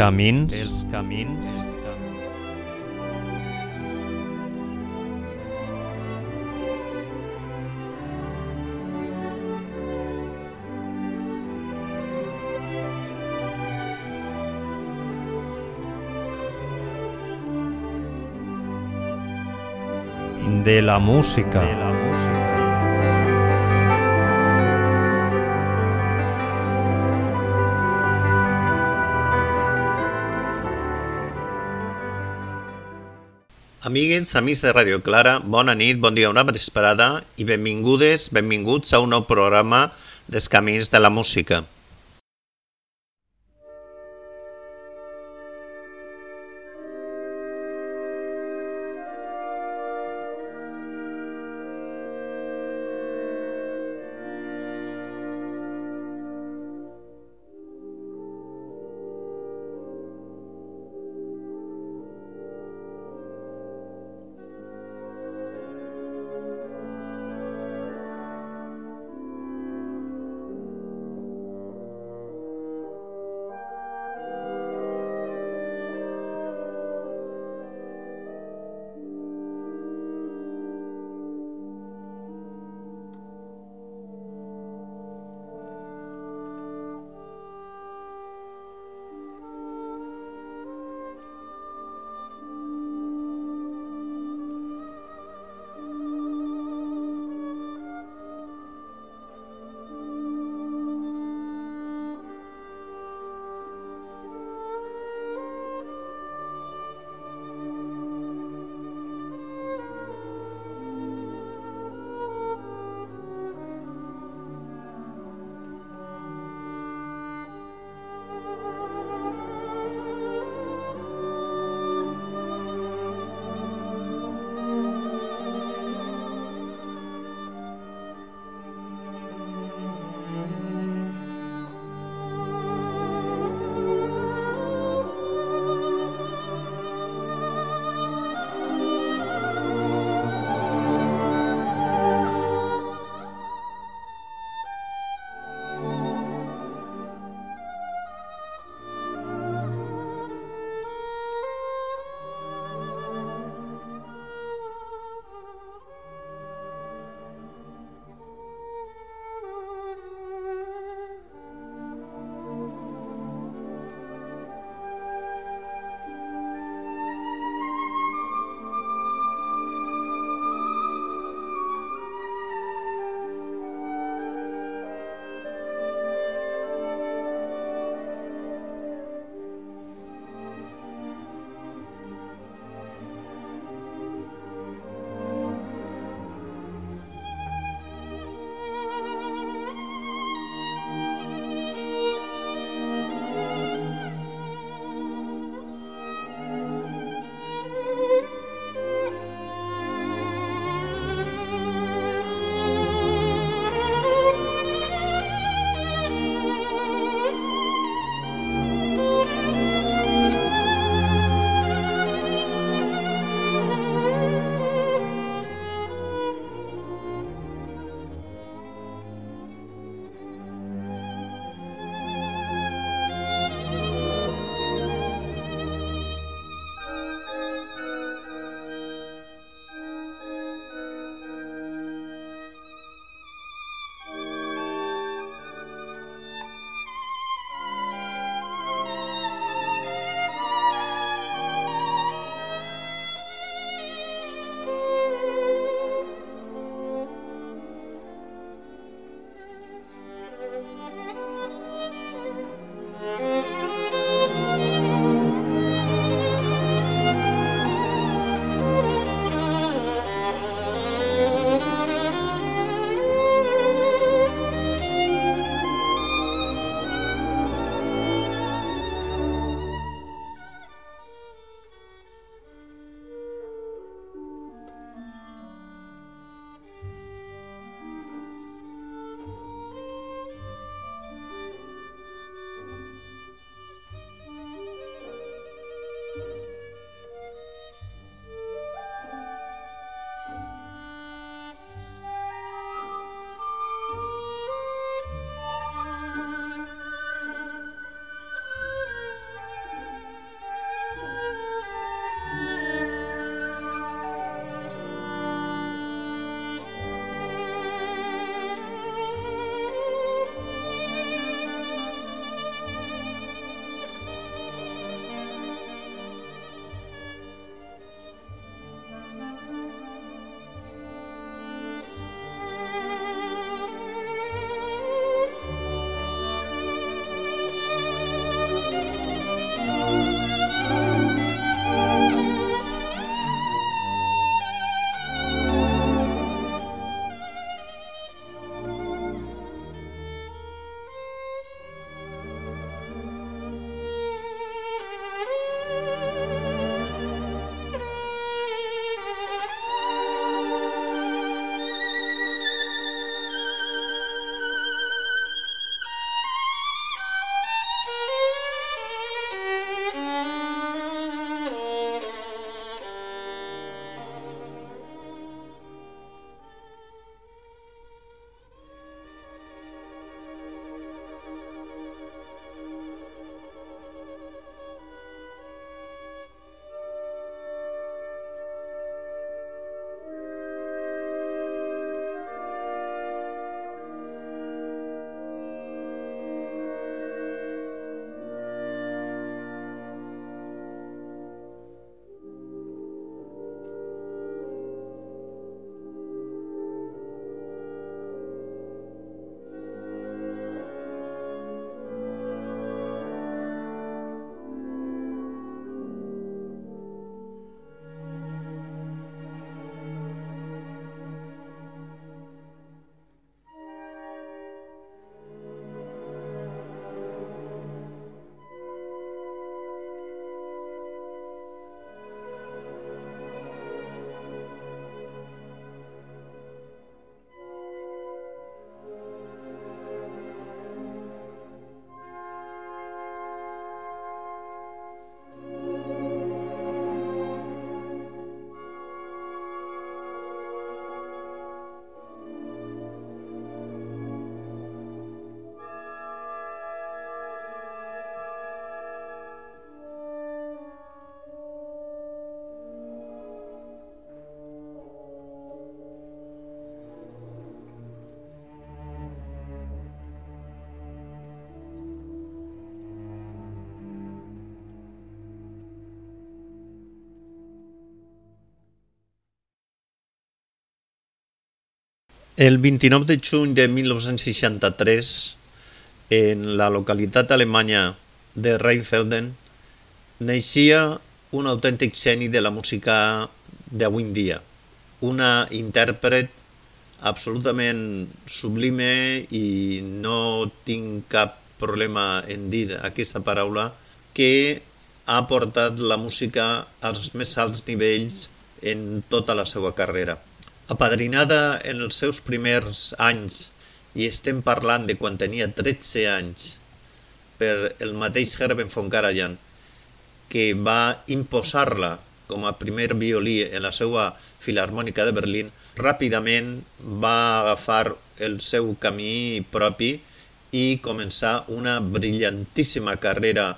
camins, de la música. Amigues, amics de Radio Clara, bona nit, bon dia, una vesprada i benvingudes, benvinguts a un nou programa dels Camins de la Música. El 29 de juny de 1963, en la localitat alemanya de Rheinfelden, naixia un autèntic geni de la música d'avui en dia, una intèrpret absolutament sublime, i no tinc cap problema en dir aquesta paraula, que ha portat la música als més alts nivells en tota la seva carrera. Apadrinada en els seus primers anys, i estem parlant de quan tenia 13 anys, per el mateix Herbert von Karajan, que va imposar-la com a primer violí en la seva Filarmònica de Berlín, ràpidament va agafar el seu camí propi i començar una brillantíssima carrera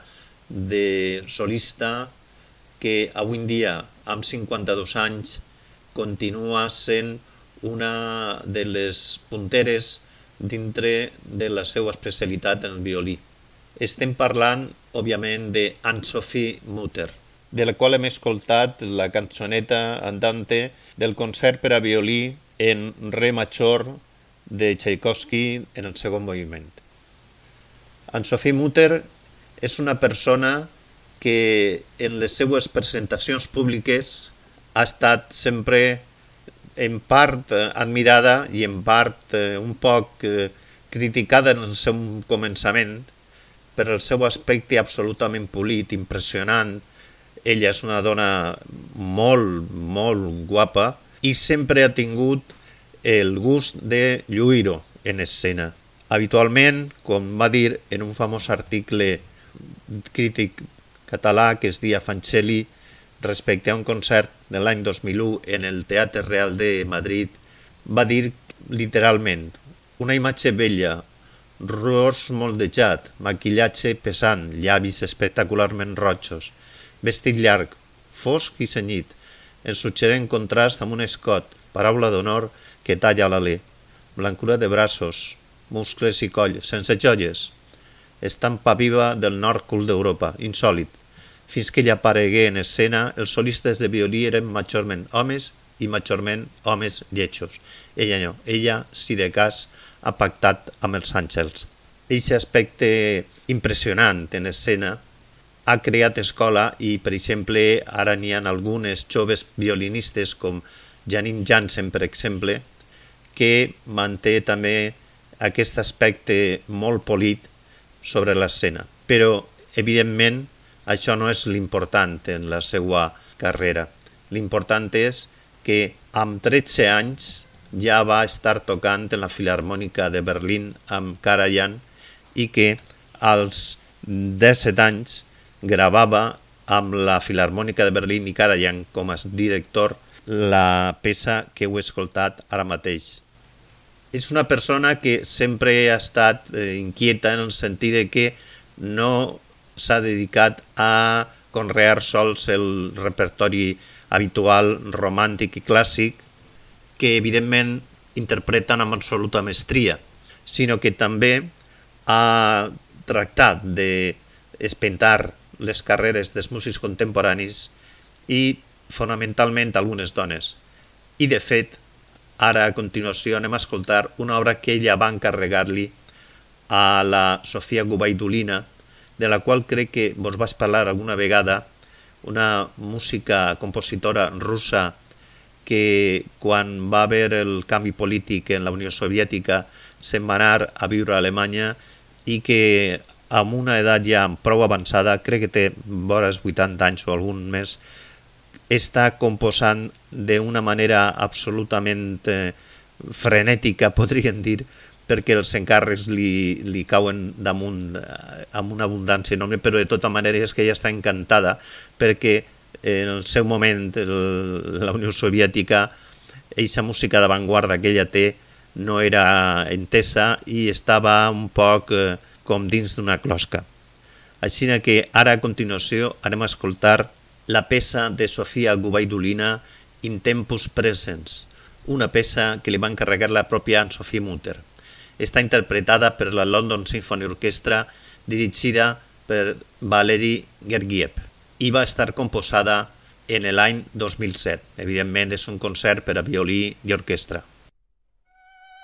de solista que avui en dia, amb 52 anys, continua sent una de les punteres dintre de la seva especialitat en el violí. Estem parlant, òbviament, de Anne-Sophie Mutter, de la qual hem escoltat la cançoneta andante del concert per a violí en re major de Tchaikovsky en el segon moviment. Anne-Sophie Mutter és una persona que en les seues presentacions públiques ha estat sempre en part admirada i en part un poc criticada en el seu començament per el seu aspecte absolutament polit, impressionant. Ella és una dona molt, molt guapa i sempre ha tingut el gust de lluir-ho en escena. Habitualment, com va dir en un famós article crític català que es deia Fancelli, respecte a un concert de l'any 2001 en el Teatre Real de Madrid, va dir literalment: una imatge bella, ros moldejat, maquillatge pesant, llavis espectacularment rojos, vestit llarg, fosc i cenyit, en suggerent contrast amb un escot, paraula d'honor que talla l'alè, blancura de braços, muscles i coll, sense joies, estampa viva del nord-cul d'Europa, insòlit. Fins que ella aparegué en escena, els solistes de violí eren majorment homes i majorment homes lletjos. Ella no, ella, si de cas, ha pactat amb els àngels. Aquest aspecte impressionant en escena ha creat escola i, per exemple, ara n'hi ha algunes joves violinistes com Janine Jansen, per exemple, que manté també aquest aspecte molt polit sobre l'escena. Però, evidentment, això no és l'important en la seva carrera. L'important és que amb 13 anys ja va estar tocant en la Filarmònica de Berlín amb Karajan i que als 17 anys gravava amb la Filarmònica de Berlín i Karajan com a director la peça que heu escoltat ara mateix. És una persona que sempre ha estat inquieta en el sentit de que no s'ha dedicat a conrear sols el repertori habitual, romàntic i clàssic, que evidentment interpreten amb absoluta mestria, sinó que també ha tractat d'espentar les carreres dels músics contemporanis i fonamentalment algunes dones. I de fet, ara a continuació anem a escoltar una obra que ella va encarregar-li a la Sofia Gubaidulina, de la qual crec que vos vaig parlar alguna vegada, una música compositora russa que quan va haver el canvi polític en la Unió Soviètica se'n va anar a viure a Alemanya i que amb una edat ja prou avançada, crec que té vora 80 anys o algun més, està composant d'una manera absolutament frenètica, podríem dir, perquè els encàrrecs li cauen damunt amb una abundància enorme, però de tota manera és que ella està encantada perquè en el seu moment la Unió Soviètica, aquesta música d'avantguarda que ella té no era entesa i estava un poc com dins d'una closca. Així que ara a continuació anem a escoltar la peça de Sofia Gubaidulina In Tempus Presens, una peça que li va encarregar la pròpia Anne-Sophie Mutter. Està interpretada per la London Symphony Orchestra, dirigida per Valery Gergiev, i va estar composada en l'any 2007. Evidentment és un concert per a violí i orquestra.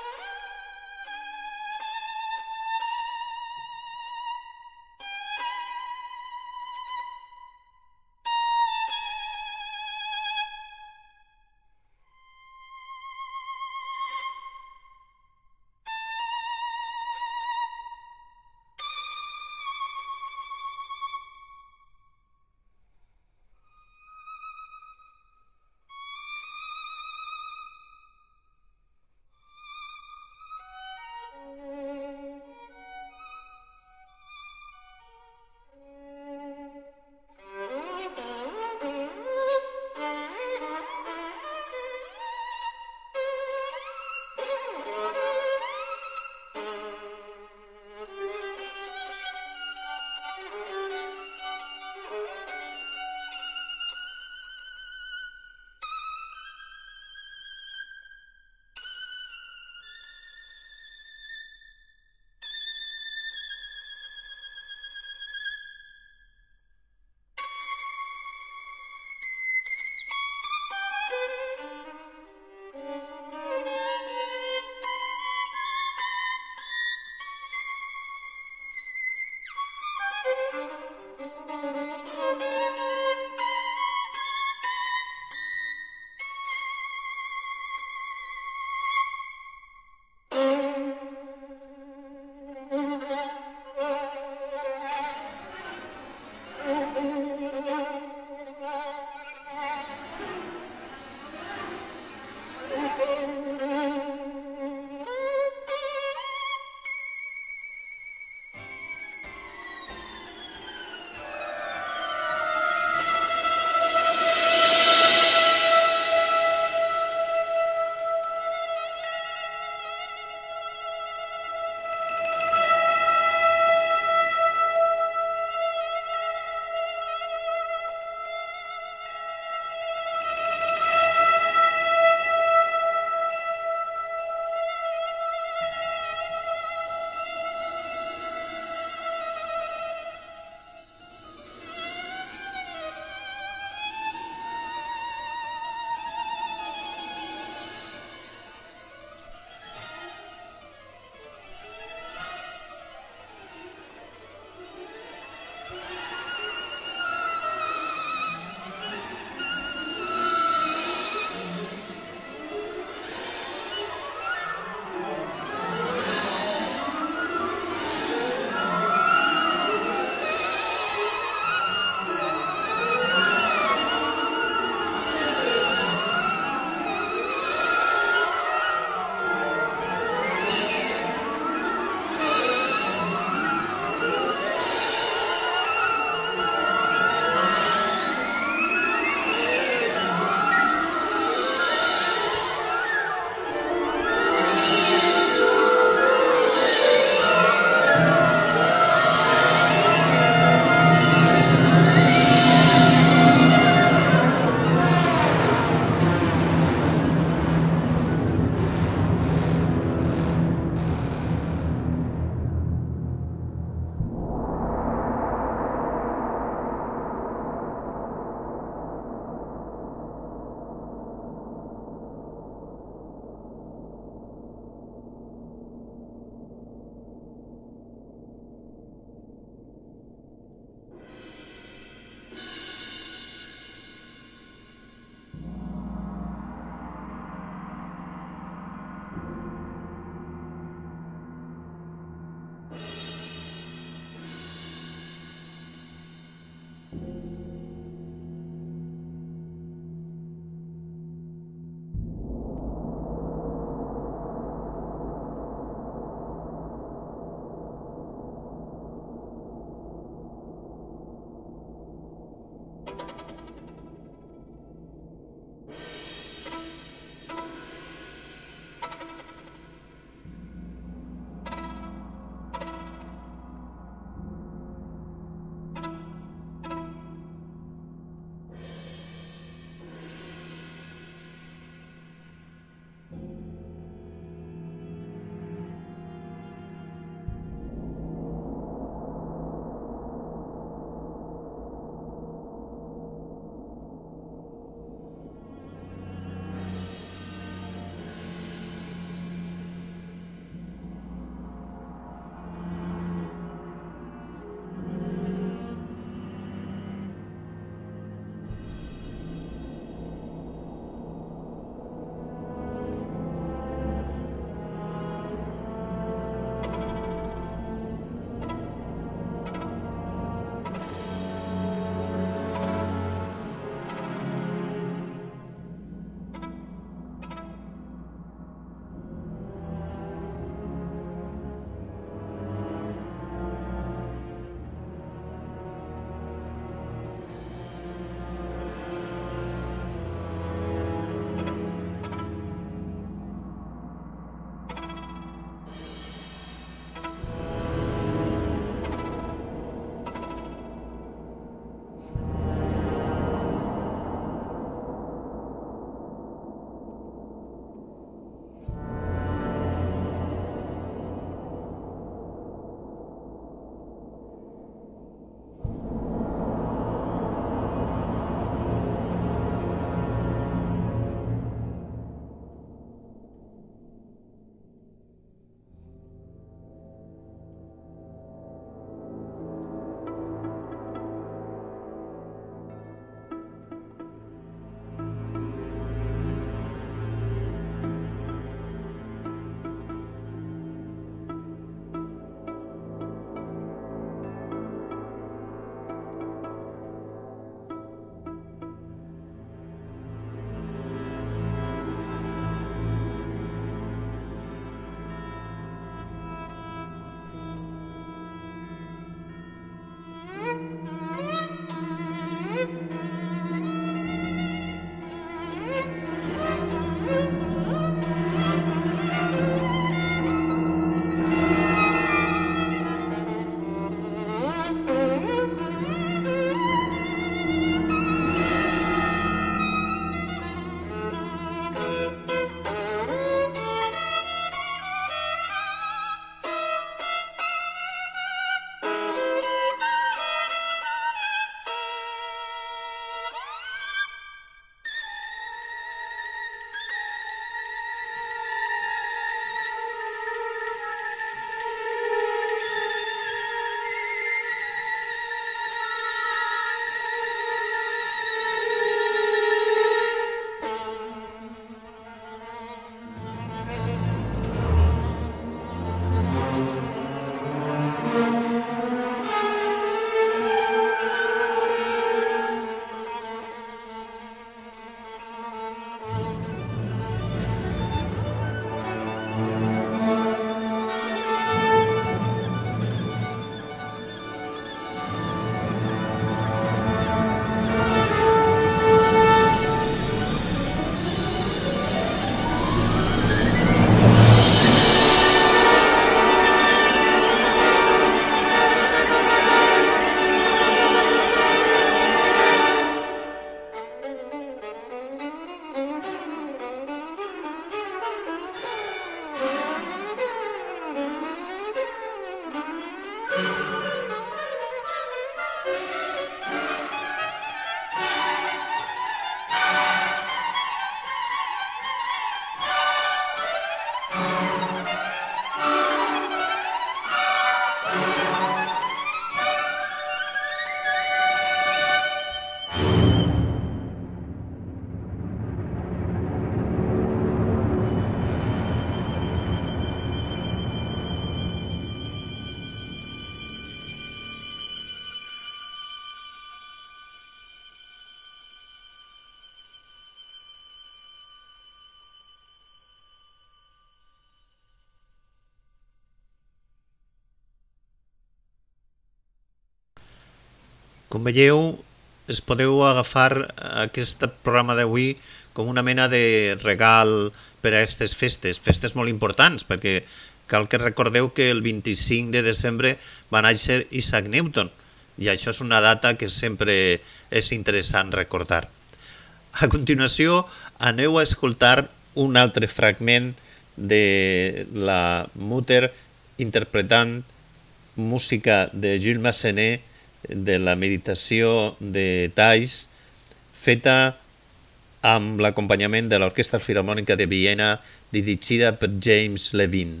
Com veieu, es podeu agafar aquest programa d'avui com una mena de regal per a aquestes festes, festes molt importants, perquè cal que recordeu que el 25 de desembre va néixer Isaac Newton, i això és una data que sempre és interessant recordar. A continuació, aneu a escoltar un altre fragment de la Mutter interpretant música de Jules Massenet de la meditació de Thais, feta amb l'acompanyament de l'Orquestra Filharmònica de Viena dirigida per James Levine.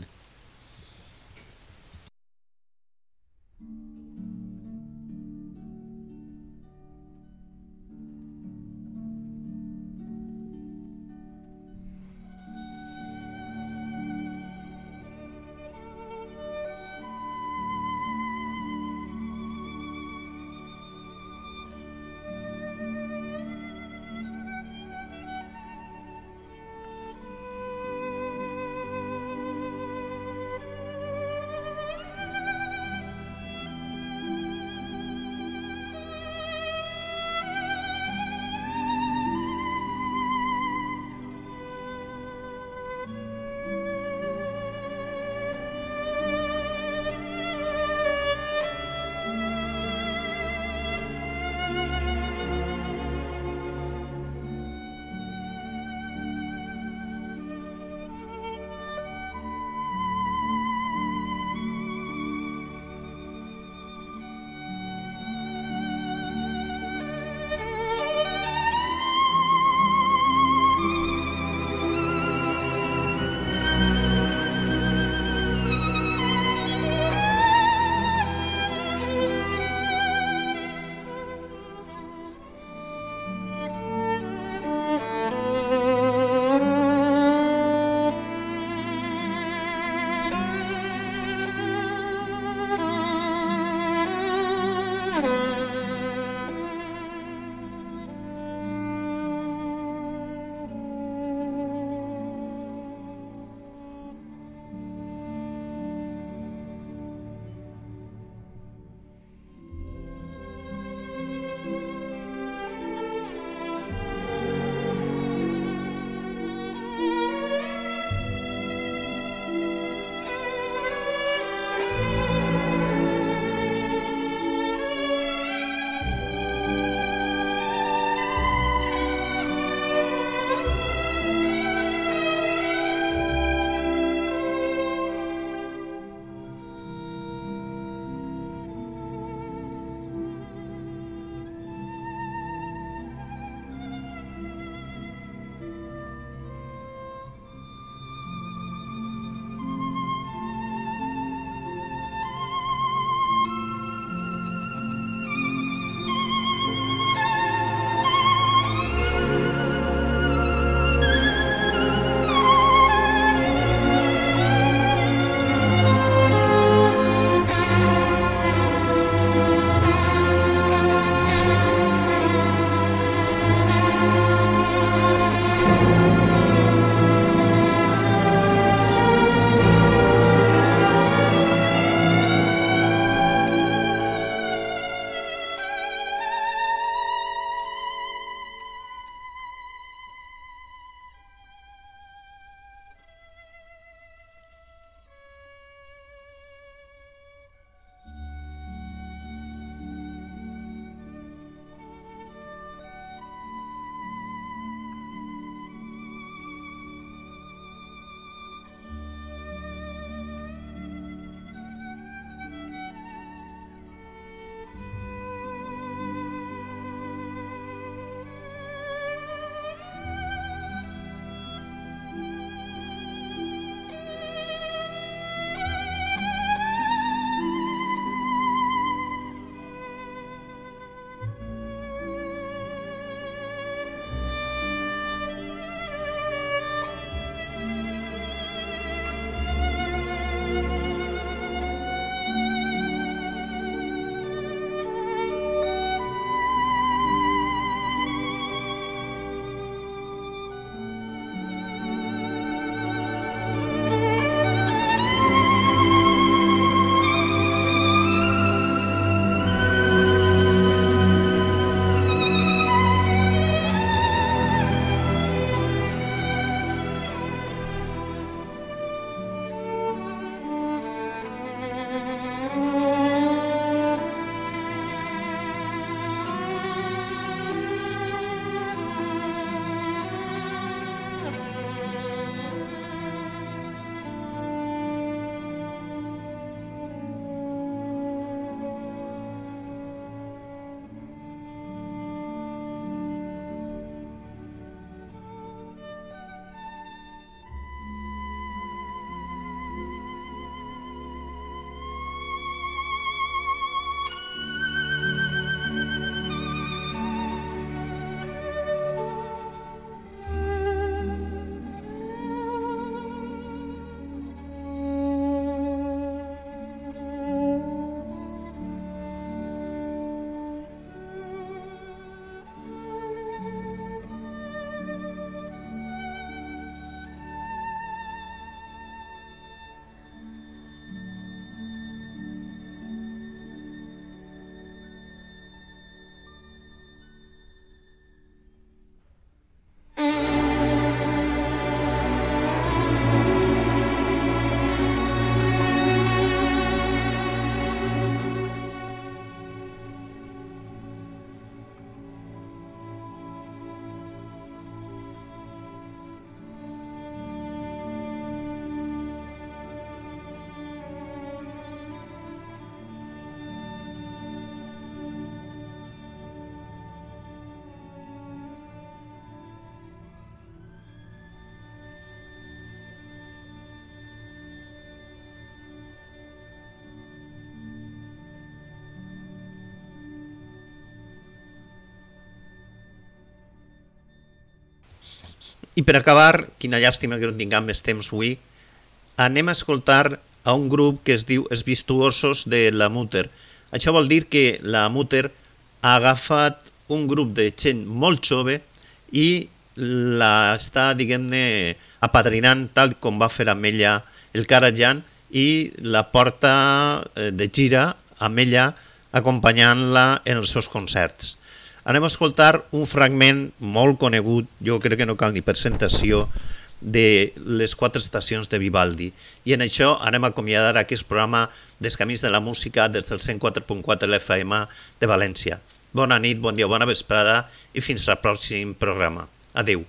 I per acabar, quina llàstima que no tinguem més temps avui, anem a escoltar a un grup que es diu Els Virtuosos de la Mutter. Això vol dir que la Mutter ha agafat un grup de gent molt jove i l'està, diguem-ne, apadrinant tal com va fer amb ella el Karajan i la porta de gira amb ella acompanyant-la en els seus concerts. Anem a escoltar un fragment molt conegut, jo crec que no cal ni presentació, de les 4 estacions de Vivaldi. I en això anem a acomiadar aquest programa dels Camins de la Música des del 104.4 l'FM de València. Bona nit, bon dia, bona vesprada i fins al pròxim programa. Adéu.